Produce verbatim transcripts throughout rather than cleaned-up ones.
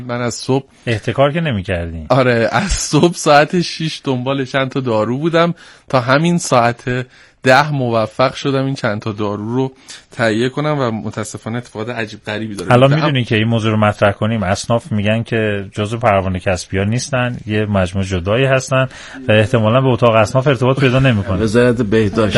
من از صبح احتکار که نمی‌کردین؟ آره از صبح ساعت شش دنبال چند تا دارو بودم تا همین ساعت ده موفق شدم این چند تا دارو رو تهیه کنم و متاسفانه اتفاقات عجیب غریبی داره. حالا میدونی که این موضوع رو مطرح کنیم، اصناف میگن که جزو پروانه کسبی‌ها نیستن، یه مجموعه جدایی هستن و احتمالاً به اتاق اصناف ارتباط پیدا نمی‌کنه. وزارت بهداشت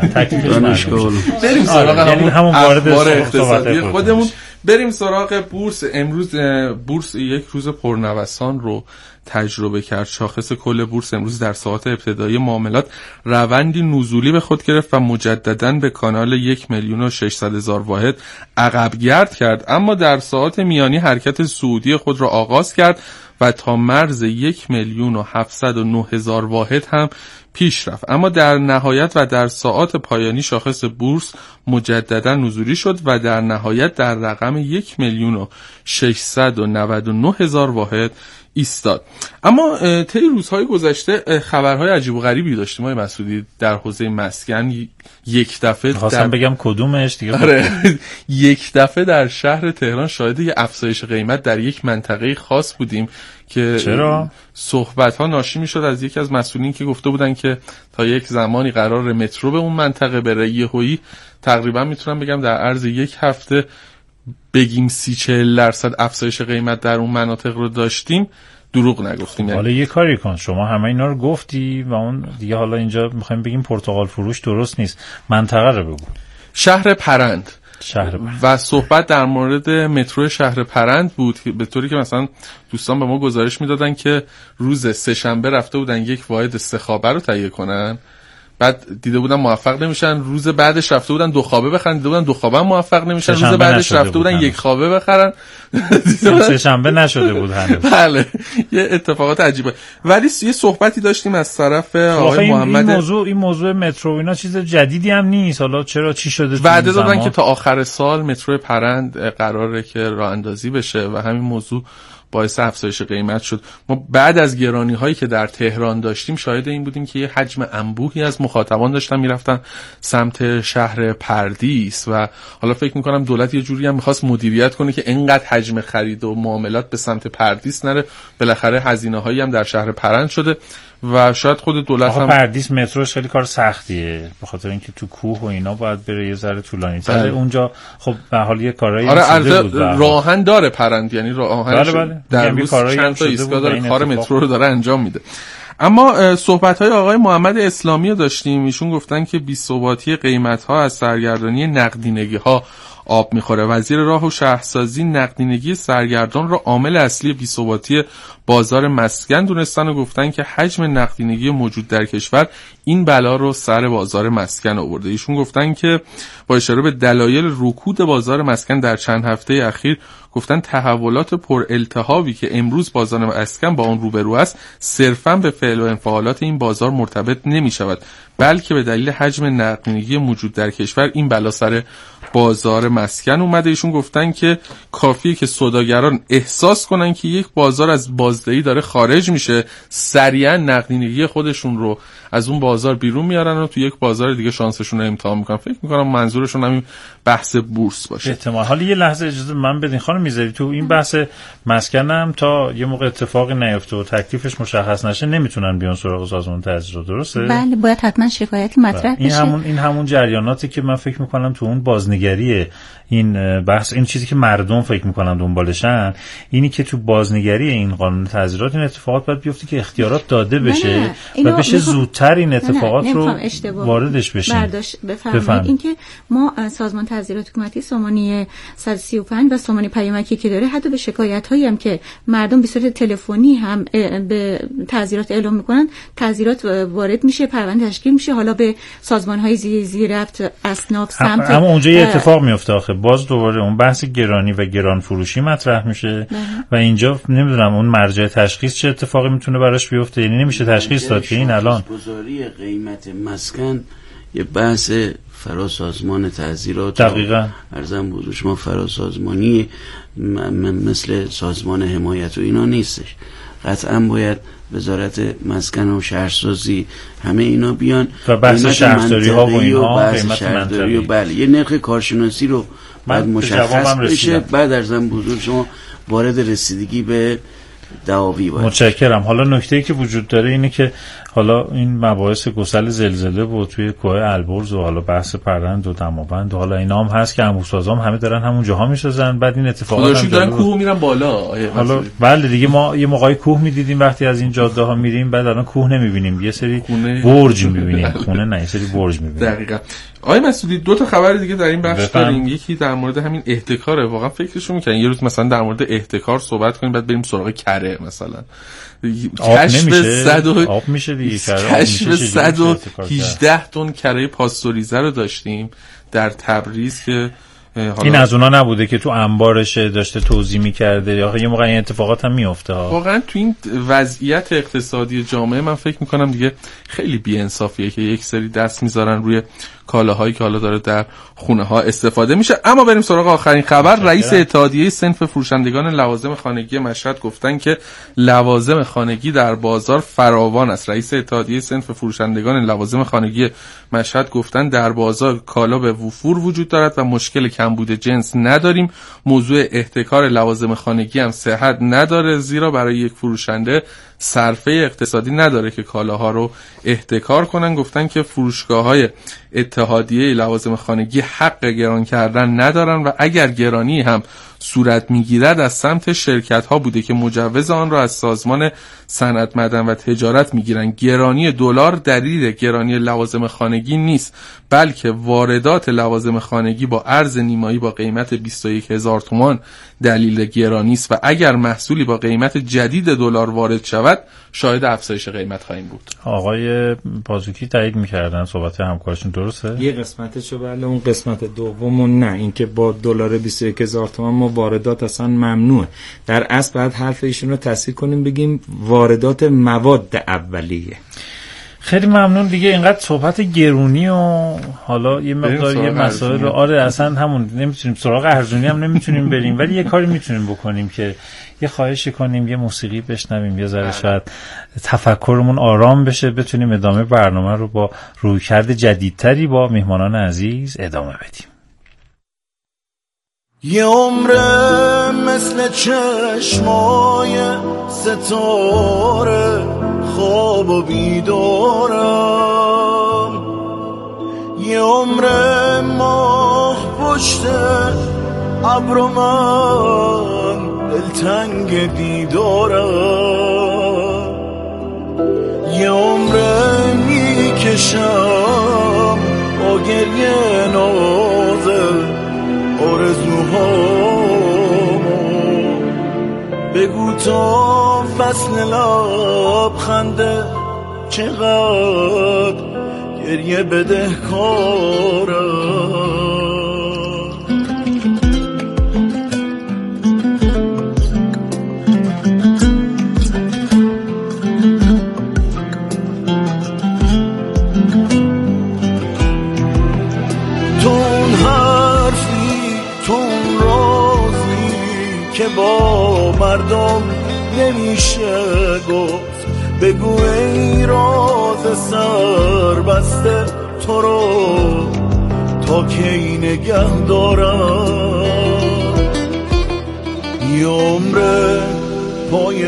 دانشگاه بریم سراغ همون همون وارد اقتصادی خودمون. بریم سراغ بورس. امروز بورس یک روز پرنوسان رو تجربه کرد. شاخص کل بورس امروز در ساعات ابتدایی معاملات روندی نزولی به خود گرفت و مجدداً به کانال یک میلیون و ششصد هزار واحد عقب گرد کرد، اما در ساعات میانی حرکت صعودی خود را آغاز کرد و تا مرز یک میلیون و هفتصد و نه هزار واحد هم پیش رفت، اما در نهایت و در ساعات پایانی شاخص بورس مجددا نزولی شد و در نهایت در رقم یک میلیون و ششصد و نود و نه هزار واحد ایستاد. اما طی روزهای گذشته خبرهای عجیب و غریبی داشتیم آقای مسعودی در حوزه مسکن. یک دفعه خواستم در... بگم کدومش دیگه. آره. یک دفعه در شهر تهران شاهد یه افزایش قیمت در یک منطقه خاص بودیم که چرا؟ صحبت‌ها ناشی می‌شد از یکی از مسئولین که گفته بودن که تا یک زمانی قرار مترو به اون منطقه بره، یهویی تقریبا میتونم بگم در عرض یک هفته بگیم سی چهل درصد افزایش قیمت در اون مناطق رو داشتیم. دروغ نگفتیم. حالا یه کاری کن، شما همه اینا رو گفتی و اون دیگه حالا اینجا میخوایم بگیم پرتقال فروش درست نیست، منطقه رو بگو. شهر پرند. شهر پرند. و صحبت در مورد مترو شهر پرند بود به طوری که مثلا دوستان به ما گزارش میدادن که روز سه شنبه رفته بودن یک واحد سه خوابه رو تهیه کنن، بعد دیده بودن موفق نمیشن، روز بعدش رفته بودن دو خوابه بخرن، دیده بودن دو خوابه هم موفق نمیشن، روز بعدش رفته بودن بود یک خوابه بخرن، سه شنبه نشده بود هنوز. بله یه اتفاقات عجیبه. ولی یه صحبتی داشتیم از طرف آقای محمد. این موضوع این موضوع مترو اینا چیز جدیدی هم نیست، حالا چرا چی شده؟ وعده دادن که تا آخر سال مترو پرند قراره که راه اندازی بشه و همین موضوع باعث افزایش قیمت شد. ما بعد از گرانی هایی که در تهران داشتیم شاهد این بودیم که یه حجم انبوهی از مخاطبان داشتن میرفتن سمت شهر پردیس و حالا فکر میکنم دولت یه جوری هم میخواست مدیریت کنه که اینقدر حجم خرید و معاملات به سمت پردیس نره. بالاخره هزینه هایی هم در شهر پرند شده و شاید خود دولت هم پردیس متروش خیلی کار سختیه به خاطر اینکه تو کوه و اینا باید بره یه ذره طولانی تره اونجا. خب به حال یه کارایی آره عرض راهن داره پرند، یعنی راهن بله بله. در روز چند تا ایستگاه داره کار مترو رو داره انجام میده. اما صحبت‌های آقای محمد اسلامی رو داشتیم. ایشون گفتن که بی‌ثباتی قیمت‌ها از سرگردانی نقدینگی‌ها آب میخوره. وزیر راه و شهرسازی نقدینگی سرگردان را عامل اصلی بی‌ثباتی بازار مسکن دونستن و گفتن که حجم نقدینگی موجود در کشور این بلا رو سر بازار مسکن آورده. ایشون گفتن که با اشاره به دلایل رکود بازار مسکن در چند هفته اخیر گفتن تحولات پر التهابی که امروز بازار مسکن با اون روبرو است صرفاً به فعل و انفعالات این بازار مرتبط نمی شود، بلکه به دلیل حجم نقدینگی موجود در کشور این بلا سر بازار مسکن اومده. ایشون گفتن که کافیه که سوداگران احساس کنن که یک بازار از بازدهی داره خارج میشه، سریعا نقدینگی خودشون رو از اون بازار بیرون میارن و تو یک بازار دیگه شانسشون رو امتحان میکنن. فکر میکنم منظورشون همین بحث بورس باشه. احتمال. حالا یه لحظه اجازه من بدین خانم میذاری تو این بحث مسکنم تا یه موقع اتفاقی نیفته و تکلیفش مشخص نشه نمیتونن بیان سراغ سازمان تحصیلات، درسته؟ بله باید حتما شکایتی مطرح بشه. این همون این همون جریاناتی که من فکر میکنم تو اون بازنگریه این بحث، این چیزی که مردم فکر میکنن دنبالشن اینی که تو بازنگری این قانون تعزیرات این اتفاقات باید بیفته که اختیارات داده بشه و بشه زودتر این اتفاقات نه نه. رو واردش بشیم. بفرمایید اینکه ما سازمان تعزیرات حکومتی سامانه صد و سی و پنج و سامانه پیامکی که داره حتی به شکایت هایی هم که مردم به صورت تلفنی هم به تعزیرات اعلام میکنن تعزیرات وارد میشه، پرونده تشکیل میشه، حالا به سازمان های زیر زیر ربط اصناف سمت اما اونجا یه اتفاق میفته آخه باز دوباره اون بحث گرانی و گران فروشی مطرح میشه بله. و اینجا نمیدونم اون مرجع تشخیص چه اتفاقی میتونه براش بیفته، یعنی نمیشه تشخیص داد که این الان گذاری قیمت مسکن یه بحث فرا سازمان تعزیرات دقیقاً ارزم بزرگ شما فرا سازمانی مثل سازمان حمایت و اینا نیستش. قطعا باید وزارت مسکن و شهرسازی همه اینا بیان و بحث شهرداری ها و اینا قیمت منطقی و بله یه نرخ کارشناسی رو بعد مشخص بشه. بعد ارزم بزرگ شما وارد رسیدگی به دعاوی باید. متشکرم. حالا نکته‌ای که وجود داره اینه که حالا این مباحث گسل زلزله و توی کوه البرز و حالا بحث پرند و دماوند و حالا اینا هم هست که انبوه‌سازام همه دارن همون جاها میسازن، بعد این اتفاقات هم دارن کوه میرن بالا. حالا بله دیگه، ما یه موقعی کوه میدیدیم وقتی از این جاده ها میریم، بعد الان کوه نمیبینیم، یه سری برج میبینیم. خونه نه، یه سری برج میبینیم. دقیقاً. آقای مسعودی دو تا خبر دیگه در این بخش داریم. یکی در مورد همین احتکاره. واقعا فکرشو میکنن یه روز مثلا در مورد احتکار صحبت کنیم، بعد بریم سراغ کره مثلا. کشف صد و آب میشه دیگه. کشف صد و هجده تن کره پاستوریزه رو داشتیم در تبریز که این از اونا نبوده که تو انبارشه داشته توزیع می‌کرده، یا یه موقع این اتفاقات هم میفته ها. واقعا تو این وضعیت اقتصادی جامعه من فکر می‌کنم دیگه خیلی بی‌انصافیه که یک سری دست می‌ذارن روی کالاهایی که حالا داره در خونه ها استفاده میشه. اما بریم سراغ آخرین خبر. رئیس اتحادیه صنف فروشندگان لوازم خانگی مشهد گفتن که لوازم خانگی در بازار فراوان است. رئیس اتحادیه صنف فروشندگان لوازم خانگی مشهد گفتن در بازار کالا به وفور وجود دارد و مشکل کمبود جنس نداریم. موضوع احتکار لوازم خانگی هم صحت نداره، زیرا برای یک فروشنده صرفه اقتصادی نداره که کالاها رو احتکار کنن. گفتن که فروشگاه‌های اتحادیه لوازم خانگی حق گران کردن ندارن و اگر گرانی هم صورت میگیرد از سمت شرکت ها بوده که مجوز آن را از سازمان صنعت معدن و تجارت میگیرن. گرانی دلار دلیل گرانی لوازم خانگی نیست، بلکه واردات لوازم خانگی با ارز نیمایی با قیمت بیست و یک هزار تومان دلیل گرانی است و اگر محصولی با قیمت جدید دلار وارد شود شاهد افزایش قیمت خواهیم بود. آقای بازوکی تایید می‌کردن صحبت همکارشون درسته؟ یه قسمتشو بله، اون قسمت دومون نه، اینکه با دلار بیست و یک هزار تومان ما واردات اصلا ممنوعه. در اصل بعد حرف ایشون رو تصحیح کنیم بگیم واردات مواد اولیه. خیلی ممنون دیگه. اینقدر صحبت گرونی و حالا یه مقدار یه مسائل رو آره اصلا همون نمیتونیم سراغ ارزونی هم نمیتونیم بریم، ولی یه کاری میتونیم بکنیم که یه خواهشی کنیم، یه موسیقی بشنویم، یه ذره شاید تفکرمون آرام بشه، بتونیم ادامه برنامه رو با رویکرد جدیدتری با میهمانان عزیز ادامه بدیم. یه عمره مثل چشمای ستاره خواب و بیدارم، یه عمره ماه پشت ابر و من دلتنگ دیدارم، یه عمره میکشم با گریه نازه آرزوهامو، بگو تا فصل لبخنده چقدر گریه بدهکارم. که با مردم نمیشه گفت، بگو ای راز سر بسته تو رو تا کی نگه دارم، یه عمر پای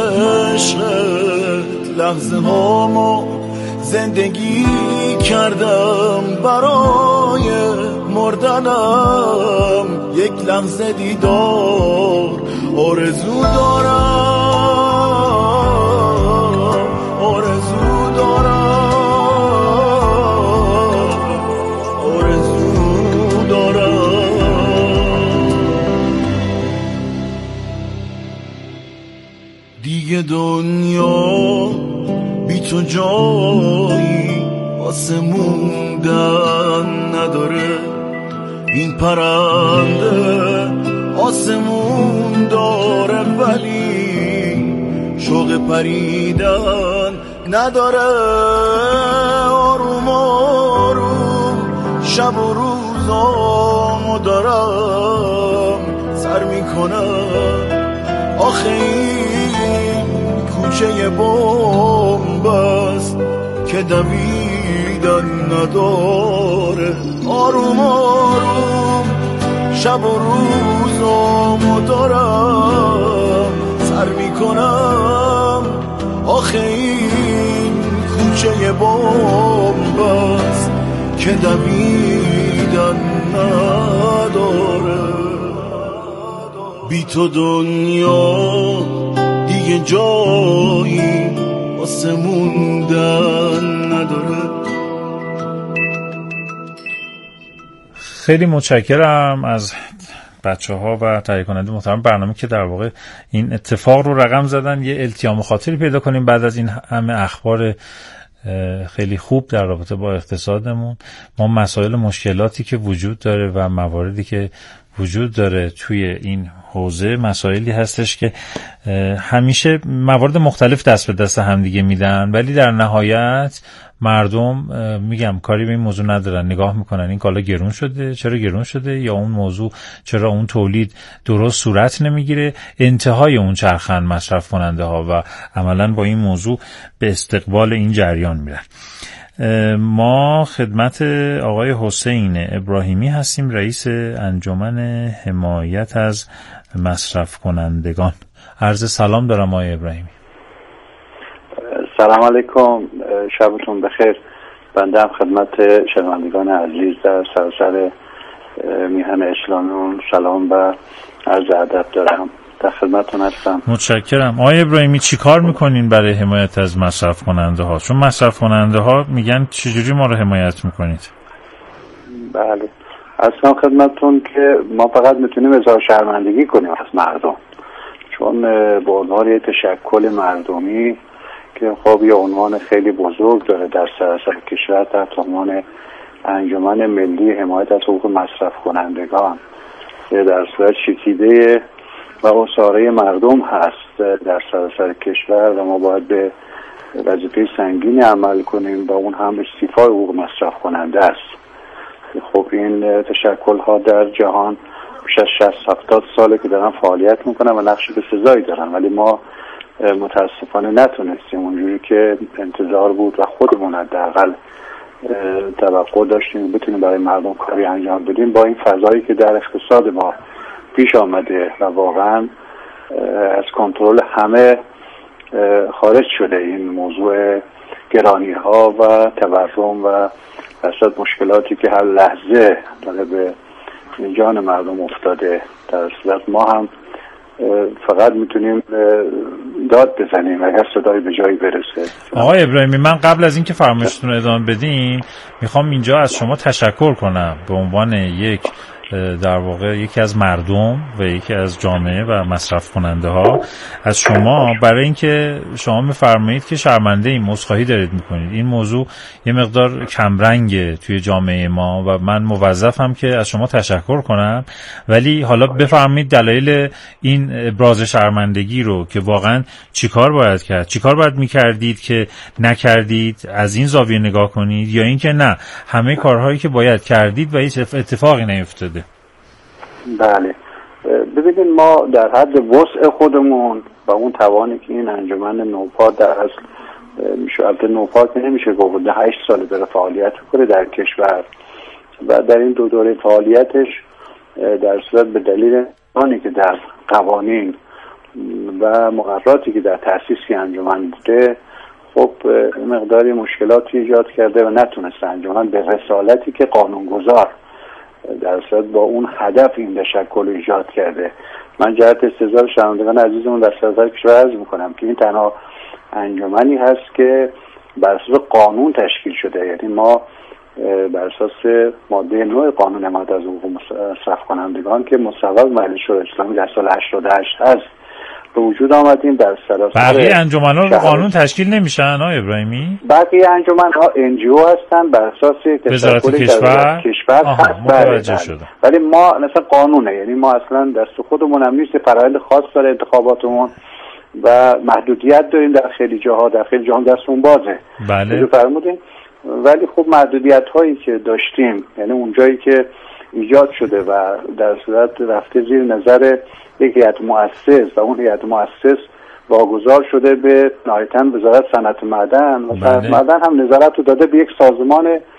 عشقت لحظه هامو زندگی کردم، برای مردنم یک لحظه دیدار آرزو دارم، آرزو دارم، آرزو دارم. دیگه دنیا بی تو جایی واسه موندن نداره، این پرنده آسمون داره ولی شوق پریدن نداره، آروم آروم شب و روزامو دارم سر میکنم، آخه این کوچه بمب است که دویدن نداره، آروم آروم شب و روزامو دارم سر میکنم. آخه این کوچه بمبست که دویدن نداره. بی تو دنیا دیگه جایی واسه موندن نداره. خیلی متشکرم از بچه ها و تهیه کننده محترم برنامه که در واقع این اتفاق رو رقم زدن. یه التیام خاطری پیدا کنیم بعد از این همه اخبار خیلی خوب در رابطه با اقتصادمون. ما مسائل مشکلاتی که وجود داره و مواردی که وجود داره توی این حوزه مسائلی هستش که همیشه موارد مختلف دست به دست همدیگه میدن، ولی در نهایت مردم میگم کاری به این موضوع ندارن، نگاه میکنن این کالا گرون شده، چرا گرون شده، یا اون موضوع چرا اون تولید درست صورت نمیگیره. انتهای اون چرخن مصرف کننده ها و عملا با این موضوع به استقبال این جریان میرن. ما خدمت آقای حسین ابراهیمی هستیم، رئیس انجمن حمایت از مصرف کنندگان. عرض سلام دارم آقای ابراهیمی. سلام علیکم، شبتون بخیر. بنده هم خدمت شنوندگان عزیز در سراسر میهن اسلامیون سلام و عرض ادب دارم. در خدمتتون هستم. متشکرم. آقای ابراهیمی چی کار میکنین برای حمایت از مصرف کننده ها؟ چون مصرف کننده ها میگن چجوری ما رو حمایت میکنید؟ بله، اصلا خدمتتون که ما فقط میتونیم اظهار شرمندگی کنیم از مردم، چون به عنوان یه تشکل مردمی که خب یه عنوان خیلی بزرگ داره در سراسر کشور تحت عنوان انجمن ملی حمایت از حقوق مصرف کنندگان، که در صورت چکیده و اساره مردم هست در سراسر کشور و ما باید به وظیفه سنگینی عمل کنیم و اون هم استیفای حقوق مصرف کننده است. خب این تشکل ها در جهان بیش از شصت هفتاد ساله که دارن فعالیت میکنن و نقش بسزایی دارن، ولی ما متاسفانه نتونستیم اونجوری که انتظار بود و خودمون حداقل توقع داشتیم بتونیم برای مردم کاری انجام بدیم با این فضایی که در اقتصاد ما پیش آمده و واقعا از کنترل همه خارج شده این موضوع گرانی ها و تورم و اصلا مشکلاتی که هر لحظه داره به جان مردم افتاده. در صورت ما هم فقط میتونیم داد بزنیم اگر صدای به جایی برسه. آقای ابراهیمی، من قبل از اینکه فرمایشتون رو ادامه بدین میخوام اینجا از شما تشکر کنم به عنوان یک در واقع یکی از مردم و یکی از جامعه و مصرف کننده ها از شما برای اینکه شما میفرمایید که شرمنده این عذرخواهی دارید میکنید. این موضوع یه مقدار کمرنگه توی جامعه ما و من موظفم که از شما تشکر کنم، ولی حالا بفرمایید دلایل این ابراز شرمندگی رو که واقعا چیکار باید کرد، چیکار باید میکردید که نکردید، از این زاویه نگاه کنید، یا اینکه نه همه کارهایی که باید کردید و هیچ اتفاقی نیفتاده. بله، ببینید ما در حد وسع خودمون و اون توانی که این انجمن نوپا در اصل میشه، البته نوپا که نمیشه گفت هشت سال داره فعالیت میکنه در کشور و در این دو دوره فعالیتش در صورت به دلیل آنی که در قوانین و مقرراتی که در تأسیس انجمن بوده خب مقداری مشکلاتی ایجاد کرده و نتونسته انجمن به رسالتی که قانونگذار در صورت با اون هدف این تشکل ایجاد کرده. من جهت استحضار شنوندگان عزیزمون در سراسر کشور عرض میکنم که این تنها انجمنی هست که بر اساس قانون تشکیل شده، یعنی ما بر اساس ماده نه قانون حمایت از حقوق مصرف کنندگان که مصوب مجلس شورای اسلامی در سال هشتاد و هشت هست به وجود آمدیم. در سراسر بقیه انجمن‌ها رو قانون تشکیل نمیشن آقای ابراهیمی؟ بقیه انجمن‌ها ان جی او هستن بر اساس وزارت کشور کشور هست، ولی ما مثلا قانونه، یعنی ما اصلا دست خودمون هم نیست، فرایند خاص داره انتخاباتمون و محدودیت داریم در خیلی جاها، در خیلی جاها دستمون بازه. بله فرمودین، ولی خب محدودیت هایی که داشتیم، یعنی اون جایی که ایجاد شده و در صورت رفته زیر نظر یک هیئت مؤسس و اون هیئت مؤسس واگذار شده به نهایتاً وزارت صنعت معدن و صنعت معدن هم نظارت رو داده به یک سازمان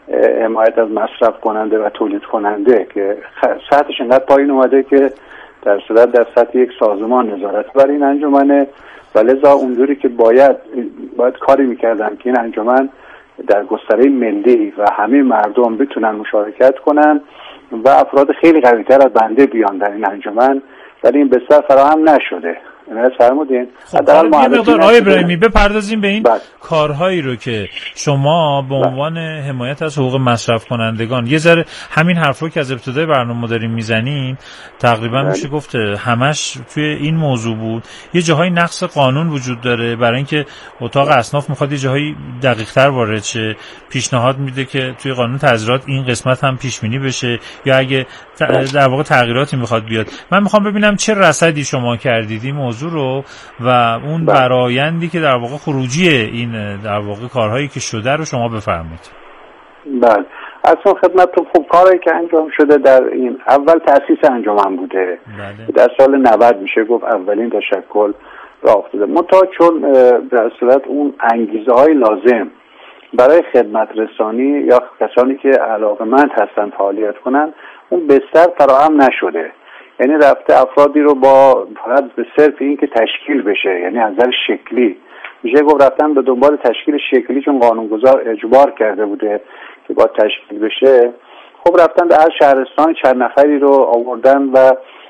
حمایت از مصرف کننده و تولید کننده که سطحش انقدر پایین اومده که در صورت در سطح یک سازمان نظارت بر این انجمنه و لذا اونجوری که باید باید کاری میکردن که این انجمن در گستره ملی و همه مردم بتونن مشارکت کنن و افراد خیلی قوی‌تر از بنده بیان در این انجمن، ولی این بستر فراهم نشده. نه فرمودین. خب آقای ابراهیمی بپردازیم به این بله. کارهایی رو که شما به عنوان حمایت از حقوق مصرف کنندگان یه ذره همین حرف رو که از ابتدای برنامه داریم میزنین تقریبا بله. میشه گفت همش توی این موضوع بود. یه جاهای نقص قانون وجود داره برای اینکه اتاق اصناف میخواد یه جاهای دقیق‌تر وارد شه، پیشنهاد میده که توی قانون تعزیرات این قسمت هم پیش بینی بشه یا اگه در واقع تغییراتی میخواد بیاد. من میخوام ببینم چه رصدی شما کردید این موضوع رو و اون برآیندی که در واقع خروجی این در واقع کارهایی که شده رو شما بفرمایید. بله اصلا خدمتتون خوب کاری که انجام شده در این اول تأسیس انجمن بوده. بله. در سال نود میشه گفت اولین تشکل راه افتاده. منتها چون در صورت اون انگیزه های لازم برای خدمت رسانی یا کسانی که علاقه‌مند هستن فعالیت کنن اون بستر فراهم نشده، یعنی رفته افرادی رو با فقط به صرف این که تشکیل بشه، یعنی از نظر شکلی میشه گفت رفتن به دنبال تشکیل شکلی چون قانونگذار اجبار کرده بوده که با تشکیل بشه. خب رفتن به هر شهرستان چند نفری رو آوردن و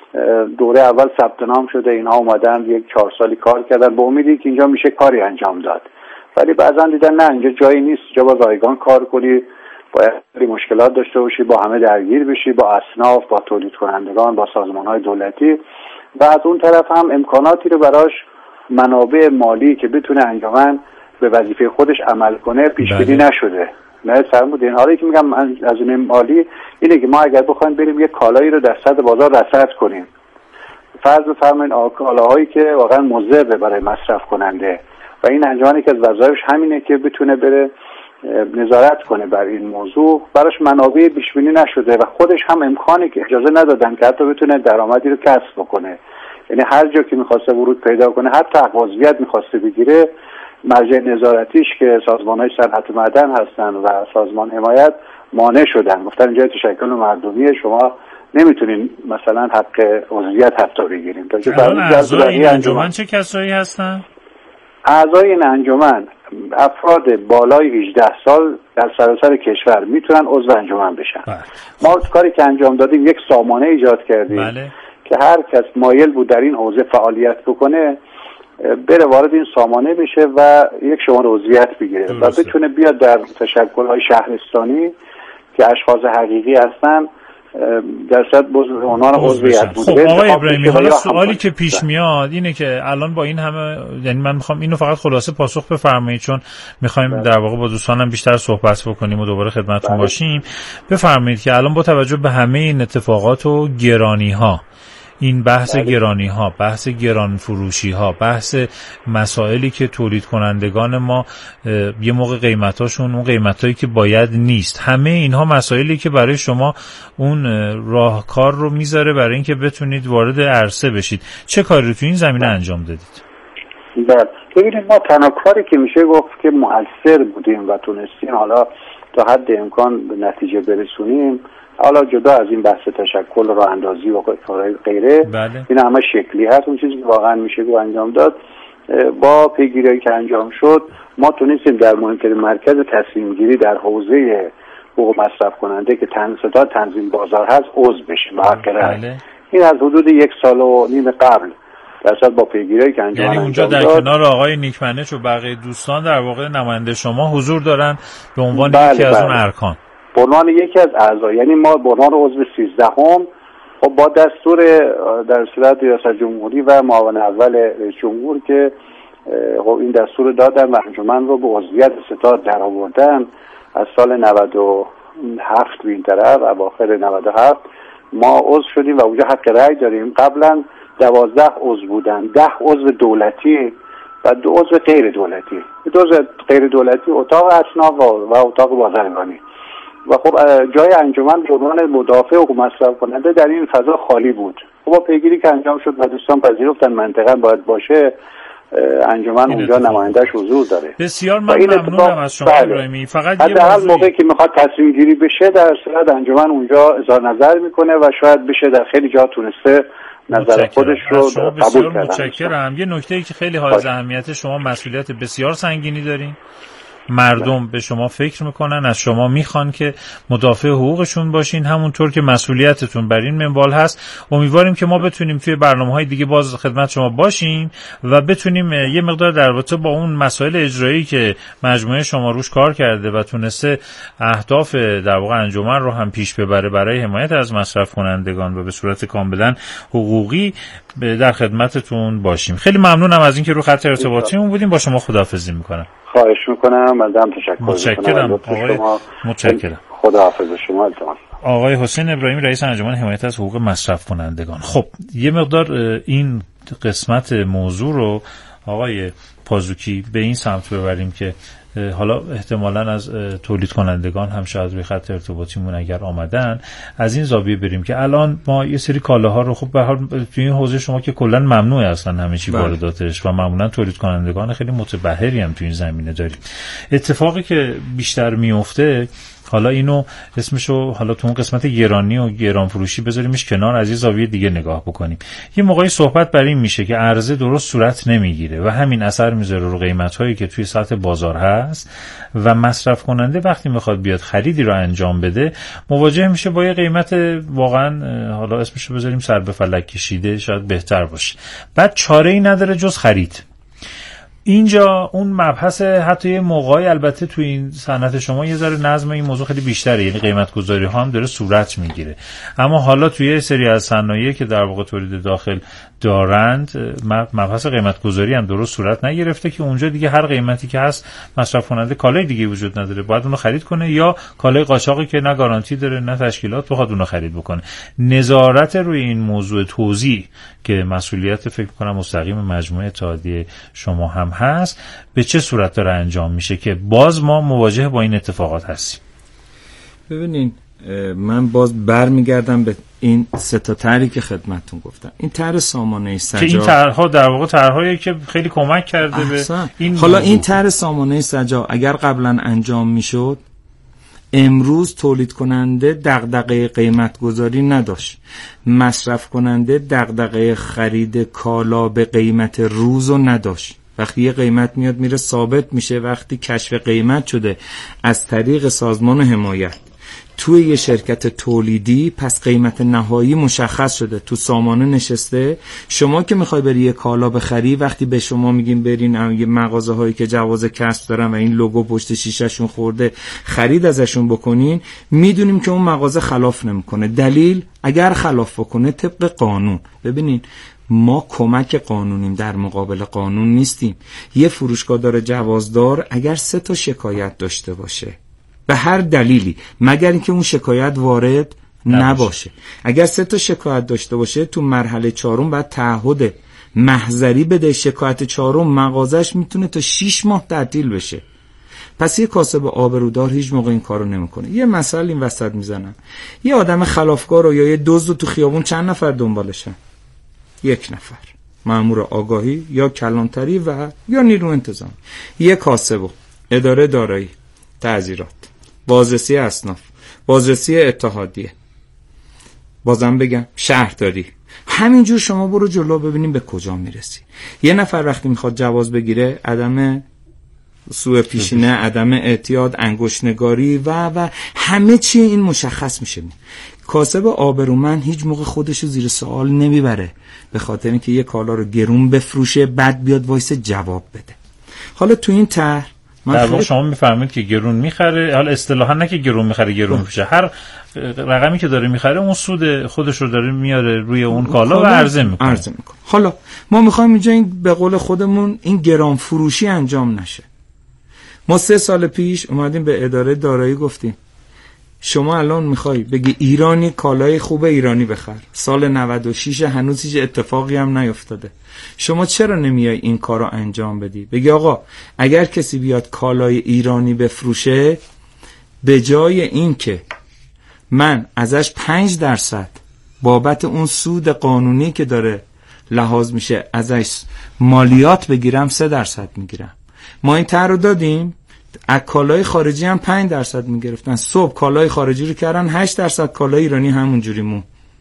دوره اول ثبت نام شده، اینها اومدن یک چهار سالی کار کردن به امیدی که اینجا میشه کاری انجام داد، ولی بعضا دیدن نه اینجا جایی نیست، اینجا با رایگان کار کنی، باید مشکلات داشته باشی، با همه درگیر بشی، با اصناف، با تولید کنندگان، با سازمان‌های دولتی و از اون طرف هم امکاناتی رو براش منابع مالی که بتونه انجمن به وظیفه خودش عمل کنه پیش بینی نشده. نه فرمودین. حالا که میگم از این مالی اینه که ما اگر بخوایم بریم یه کالایی رو در سطح بازار رصد کنیم، فرض بفرمایید کالاهایی که واقعا مضر برای مصرف کننده و این انجمنی که از وظایفش همینه که بتونه بره نظارت کنه بر این موضوع، براش منابع پیش بینی نشده و خودش هم امکانی که اجازه ندادن که حتی بتونه درآمدی رو کسب بکنه. یعنی هر جا که می‌خواسته ورود پیدا کنه، حتی عضویت می‌خواسته بگیره، مرجع نظارتیش که سازمان‌های صنعت معدن هستن و سازمان حمایت مانع شدن، گفتن اینجا تشکل مردمیه، شما نمیتونین مثلا حق عضویت حتی بگیریم. تا که اعضای این انجمن چه کسایی هستن؟ اعضای این انجمن افراد بالای هجده سال در سراسر کشور میتونن عضو انجمن بشن. بله. ما کاری که انجام دادیم یک سامانه ایجاد کردیم. بله. که هر کس مایل بود در این حوزه فعالیت بکنه بره وارد این سامانه بشه و یک شماره عضویت بگیره و بتونه بیاد در تشکل‌های شهرستانی که اشخاص حقیقی هستن در صد عنوان عضویت بوده. خب آقای ابراهیمی، حالا سوالی که پیش میاد اینه که الان با این همه، یعنی من میخوام اینو فقط خلاصه پاسخ بفرمایید چون میخوایم در واقع با دوستانم بیشتر صحبت بکنیم و دوباره خدمتتون باشیم. بفرمایید که الان با توجه به همه این اتفاقات و گرانی ها، این بحث گرانی ها، بحث گران فروشی ها، بحث مسائلی که تولید کنندگان ما یه موقع قیمتاشون اون قیمتایی که باید نیست، همه اینها مسائلی که برای شما اون راهکار رو میذاره برای اینکه بتونید وارد عرصه بشید. چه کاری رو تو این زمینه انجام دادید؟ بله ببینید، ما تنها کاری که میشه گفت که مؤثر بودیم و تونستیم حالا تا حد امکان به نتیجه برسونیم، حالا جدا از این بحث تشکل راه اندازی و غیره، بله. این همه شکلی هست. اون چیزی که واقعا میشه که انجام داد با پیگیری که انجام شد، ما تونستیم در مهمترین مرکز تصمیم گیری در حوزه حقوق مصرف کننده که ستاد تنظیم بازار هست عضو بشیم. بله. این از حدود یک سال و نیم قبل درصد با پیگیری که انجام یعنی اونجا در داد. کنار آقای نیکمنش و بقیه دوستان در واقع نماینده شما حضور دارن به عنوان بله یکی بله. از اون ارکان، به عنوان یکی از اعضا، یعنی ما به عنوان عضو سیزدهم خب با دستور در صورت ریاست جمهوری و معاون اول رئیس جمهور که خب این دستور دادن و انجمن رو به عضویت ستاد در آوردن از سال نود و هفت به این طرف، اواخر نود و هفت ما عضو شدیم و اونجا حق رأی داریم. قبلا دوازده عضو بودن، ده عضو دولتی و دو عضو غیر دولتی. دو عضو غیر دولتی اتاق اصناف و اتاق بازرگانی. و خب جای انجمن به عنوان مدافع حقوق مصرف کننده در این فضا خالی بود. خب با پیگیری که انجام شد و دوستان پذیرفتن منطقه باید باشه انجمن اونجا نمایندهش حضور داره. بسیار من ممنونم از شما ابراهیمی. فقط یه موضوعی موقعی که میخواد تصمیم گیری بشه در صورت انجمن اونجا اظهار نظر میکنه و شاید بشه در خیلی جا تونسته نظر خودش رو قبول کرده. متشکرم. یه نکته‌ای که خیلی حائز اهمیت، شما مسئولیت بسیار سنگینی دارین. مردم به شما فکر میکنن، از شما میخوان که مدافع حقوقشون باشین، همونطور که مسئولیتتون بر این منوال هست. امیدواریم که ما بتونیم توی برنامه‌های دیگه باز خدمت شما باشیم و بتونیم یه مقدار در رابطه با اون مسائل اجرایی که مجموعه شما روش کار کرده و تونسته اهداف در واقع انجمن رو هم پیش ببره برای حمایت از مصرف کنندگان و به صورت کاملا حقوقی در خدمتتون باشیم. خیلی ممنونم از اینکه رو خط ارتباطیمون بودیم. با شما خداحافظی میکنم. خواهش میکنم. من دم تشکر متشکرم آقای متشکرم. خداحافظ شما. التماس. آقای حسین ابراهیمی رئیس انجمن حمایت از حقوق مصرف کنندگان. خب یه مقدار این قسمت موضوع رو آقای پازوکی به این سمت ببریم که حالا احتمالاً از تولید کنندگان هم شاید روی خط ارتباطیمون اگر آمدن از این زاویه بریم که الان ما یه سری کالاها رو خب به هر حال توی این حوزه شما که کلاً ممنوعه اصلا همه چی وارداتش و معمولاً تولید کنندگان خیلی متبحری هم توی این زمینه داریم. اتفاقی که بیشتر میفته، حالا اینو اسمشو حالا تو اون قسمت گرانی و گران فروشی بذاریمش کنار، از یه زاویه دیگه نگاه بکنیم. یه موقعی صحبت بر این میشه که عرضه درست صورت نمیگیره و همین اثر میذاره رو قیمت‌هایی که توی سطح بازار هست و مصرف کننده وقتی میخواد بیاد خریدی رو انجام بده مواجه میشه با یه قیمت واقعا حالا اسمشو بذاریم سر به فلک کشیده، شاید بهتر باشه. بعد چاره‌ای نداره جز خرید. اینجا اون مبحث حتی یه موقعی البته توی این صنعت شما یه ذره نظم این موضوع خیلی بیشتره، یعنی قیمت گذاری ها هم داره صورت میگیره، اما حالا توی یه سری از صنایعی که در واقع تولید داخل دارند مبحث قیمت گذاری هم درست صورت نگرفته که اونجا دیگه هر قیمتی که هست مصرف کننده کالای دیگه وجود نداره باید اونو خرید کنه، یا کالای قاچاقی که نه گارانتی داره نه تشکیلات بخواد اونو خرید بکنه. نظارت روی این موضوع توزیع که مسئولیت فکر کنم مستقیم مجموعه اتحادیه شما هم هست، به چه صورت داره انجام میشه که باز ما مواجه با این اتفاقات هستیم؟ ببینین من باز برمیگردم به این سه تا طرحی که خدمتتون گفتم. این طرح سامانه سجا که این طرح‌ها در واقع طرح‌هایی که خیلی کمک کرده احسان. به این حالا این طرح سامانه سجا اگر قبلا انجام میشد امروز تولید کننده دغدغه قیمت گذاری نداشت، مصرف کننده دغدغه خرید کالا به قیمت روزو نداشت. وقتی یه قیمت میاد میره ثابت میشه، وقتی کشف قیمت شده از طریق سازمان حمایت توی یه شرکت تولیدی، پس قیمت نهایی مشخص شده تو سامانه نشسته. شما که میخوای بری یه کالا بخری، وقتی به شما میگیم برین یه مغازه هایی که جواز کسب دارن و این لوگو پشت شیشهشون خورده خرید ازشون بکنین، میدونیم که اون مغازه خلاف نمیکنه. دلیل اگر خلاف بکنه طبق قانون. ببینین ما کمک قانونیم، در مقابل قانون نیستیم. یه فروشگاه داره جوازدار اگر سه تا شکایت داشته باشه به هر دلیلی، مگر اینکه اون شکایت وارد نباشه، اگر سه تا شکایت داشته باشه تو مرحله چهارم بعد تعهد محضری بده. شکایت چهارم مغازش میتونه تا شش ماه تعطیل بشه. پس یه کاسب آبرودار هیچ موقع این کارو نمیکنه. یه مثال این وسط میزنم، یه آدم خلافکار یا یه دزد تو خیابون چند نفر دنبالشن؟ یک نفر، مأمور آگاهی یا کلانتری و یا نیرو انتظامی. یه کاسب، اداره دارایی، تعزیرات، بازرسی اصناف، بازرسی اتحادیه، بازم بگم شهرداری. همینجور شما برو جلو ببینیم به کجا میرسی. یه نفر وقتی میخواد جواز بگیره عدم سوء پیشینه، عدم اعتیاد، انگشت‌نگاری و و همه چی این مشخص میشه. کاسب آبرومند هیچ موقع خودشو زیر سوال نمیبره به خاطر اینکه یه کالا رو گرون بفروشه بعد بیاد وایس جواب بده. حالا تو این طرح در واقع شما میفهمید که گرون میخره، حالا اصطلاحا نه که گرون میخره گرون میفروشه، هر رقمی که داره میخره اون سود خودش رو داره میاره روی اون کالا و عرضه میکنه. عرضه میکنه. حالا ما میخوایم اینجا این به قول خودمون این گران فروشی انجام نشه. ما سه سال پیش اومدیم به اداره دارایی گفتیم شما الان میخوای بگی ایرانی کالای خوب ایرانی بخر، سال نود و شش هنوز هیچ اتفاقی هم نیفتاده، شما چرا نمیای این کارو انجام بدی؟ بگی آقا اگر کسی بیاد کالای ایرانی بفروشه، به جای این که من ازش پنج درصد بابت اون سود قانونی که داره لحاظ میشه ازش مالیات بگیرم سه درصد میگیرم. ما این طرح رو دادیم، از کالای خارجی هم پنج درصد میگرفتن، صبح کالای خارجی رو کردن هشت درصد، کالای ایرانی همونجوری مون.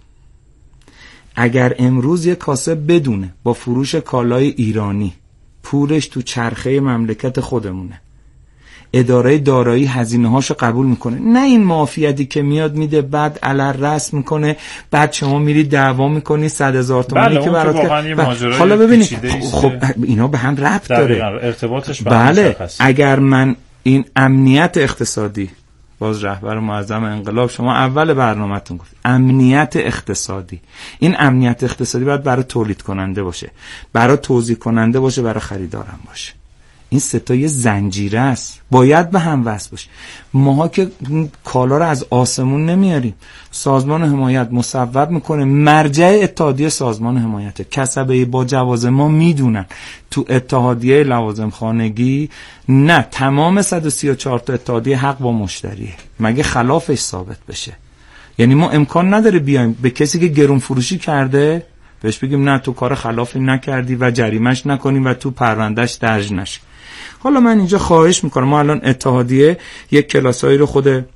اگر امروز یک کاسب بدونه با فروش کالای ایرانی پولش تو چرخه مملکت خودمونه، اداره دارایی هزینه هاشو قبول میکنه، نه این معافیتی که میاد میده بعد علر رسم میکنه، بعد شما میری دعوا میکنی صد هزار تومانی که برات که حالا ببینید خب اینا به هم ربط داره، ارتباطش به بله. اگر من این امنیت اقتصادی، باز رهبر معظم انقلاب شما اول برنامه‌تون گفت امنیت اقتصادی، این امنیت اقتصادی باید برای تولید کننده باشه، برای توزیع کننده باشه، برای خریدارم باشه. این سه تا یه زنجیره است، باید به هم وصل باشه. ماها که کالا رو از آسمون نمیاریم. سازمان حمایت مصوب میکنه، مرجع اتحادیه سازمان حمایت، کسبه با جواز ما میدونن تو اتحادیه لوازم خانگی نه تمام صد و سی و چهار تا اتحادیه حق با مشتریه، مگه خلافش ثابت بشه. یعنی ما امکان نداره بیایم به کسی که گرون فروشی کرده بهش بگیم نه تو کار خلافی نکردی و جریمش نکنیم و تو پروندهش درج نشه. حالا من اینجا خواهش میکنم، ما الان اتحادیه یک کلاسایی رو خود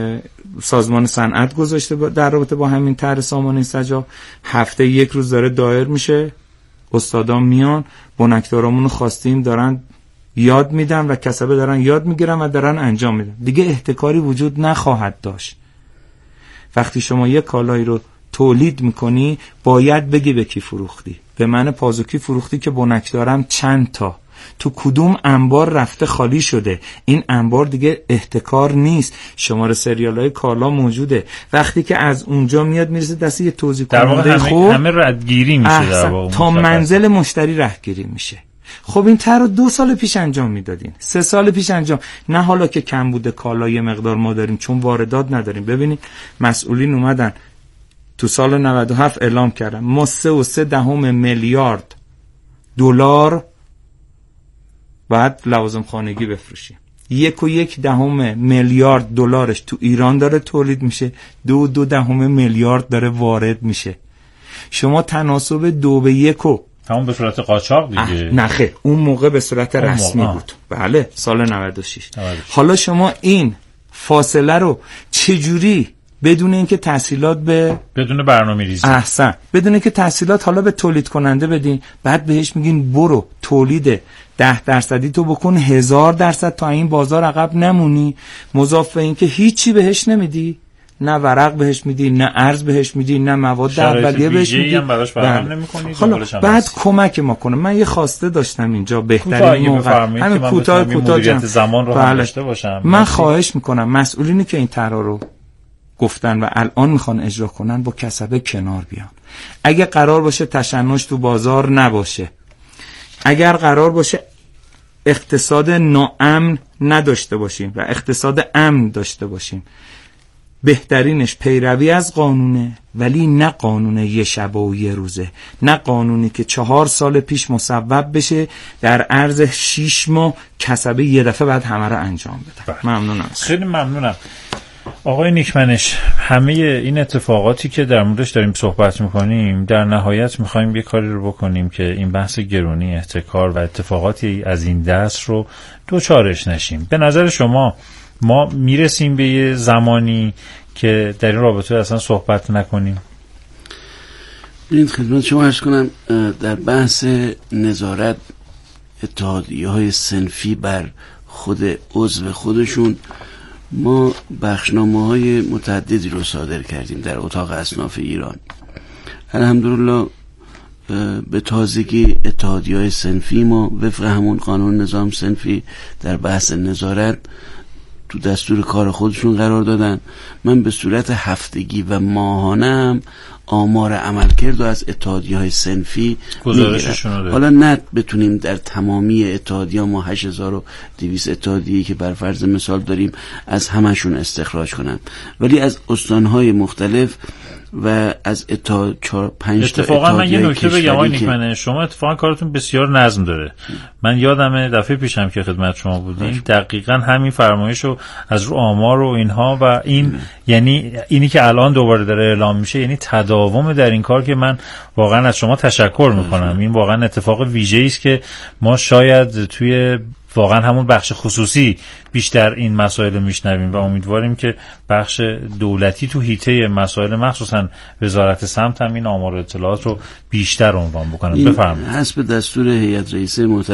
سازمان صنعت گذاشته در رابطه با همین طرح سامانه سجا، هفته یک روز داره دایر میشه، استادان میان، بنکدارامون رو خواستیم دارن یاد میدن و کسبه دارن یاد میگیرن و دارن انجام میدن. دیگه احتکاری وجود نخواهد داشت. وقتی شما یک کالایی رو تولید میکنی باید بگی به کی فروختی، به من پازوکی فروختی که بنکدارم چند تا، تو کدوم انبار رفته خالی شده، این انبار دیگه احتکار نیست، شماره سریال های کالا موجوده. وقتی که از اونجا میاد میرسه دست یه توزیع کننده خوب، همه ردگیری میشه در واقع، تا منزل مشتری رهگیری میشه. خب این طرح رو دو سال پیش انجام میدادین، سه سال پیش انجام، نه حالا که کم بوده کالا یه مقدار ما داریم چون واردات نداریم. ببینید مسئولین اومدن تو سال نود و هفت اعلام کردن ما سه و سه دهم میلیارد دلار بعد لوازم خانگی بفروشیم. یک و یک دهم میلیارد دلارش تو ایران داره تولید میشه، دو دو دهم میلیارد داره وارد میشه. شما تناسب دو به یک و همون به صورت قاچاق دیگه. نخه اون موقع به صورت رسمی موقع. بود. بله سال نود و شش. حالا شما این فاصله رو چجوری بدون اینکه تحصیلات به بدون برنامه‌ریزی، احسن، بدون اینکه تحصیلات حالا به تولید کننده بدین، بعد بهش میگین برو تولید ده درصدی تو بکن هزار درصد تا این بازار عقب نمونی، مضاف به اینکه هیچی بهش نمیدی، نه ورق بهش میدی، نه ارز بهش میدی، نه مواد اولیه بهش میدی، هم براش فراهم نمی‌کنی. حالا بعد هست. کمک ما کنه. من یه خواسته داشتم اینجا بهترین موقع همین کوتاه کوتاه زمان رو هم داشته باشم. من خواهش میکنم مسئولینی که این طرح رو گفتن و الان میخوان اجرا کنن با کسبه کنار بیان. اگه قرار باشه تشنج تو بازار نباشه، اگر قرار باشه اقتصاد ناامن نداشته باشیم و اقتصاد امن داشته باشیم، بهترینش پیروی از قانونه، ولی نه قانون یه شبه و یه روزه، نه قانونی که چهار سال پیش مصوب بشه در عرض شیش ماه کسبه یه دفعه بعد همه رو انجام بده. ممنونم. خیلی ممنونم آقای نیکمنش. همه این اتفاقاتی که در موردش داریم صحبت میکنیم در نهایت میخوایم یه کاری رو بکنیم که این بحث گرونی، احتکار و اتفاقاتی از این دست رو دوچارش نشیم. به نظر شما ما میرسیم به یه زمانی که در این رابطه اصلا صحبت نکنیم؟ ببینید خدمت شما عرض کنم، در بحث نظارت اتحادیه های صنفی بر خود عضو خودشون ما بخشنامه های متعددی رو صادر کردیم در اتاق اصناف ایران. الحمدلله به تازگی اتحادیه های صنفی ما وفق همون قانون نظام صنفی در بحث نظارت تو دستور کار خودشون قرار دادن. من به صورت هفتگی و ماهانه هم آمار عملکرد از اتحادیه های صنفی میگیرن. حالا نه بتونیم در تمامی اتحادیه ما هشت هزار و دویست اتحادیه که بر فرض مثال داریم از همشون استخراج کنم، ولی از استانهای مختلف و از اتا چهار پنج تا اتفاقا من یه نکته بگم آقای که... نیکمن، شما اتفاقا کارتون بسیار نظم داره. من یادمه دفعه پیشم که خدمت شما بودیم دقیقاً همین فرمایشو از رو آمار و اینها و این ام. یعنی اینی که الان دوباره داره اعلام میشه یعنی تداوم در این کار که من واقعا از شما تشکر میکنم. این واقعا اتفاق ویژه‌ای است که ما شاید توی واقعا همون بخش خصوصی بیشتر این مسائل رو میشنویم و امیدواریم که بخش دولتی تو حیطه مسائل مخصوصا وزارت سمت هم این آمار و اطلاعات رو بیشتر عنوان بکنه. بفرمایید. حسب دستور هیئت رئیسه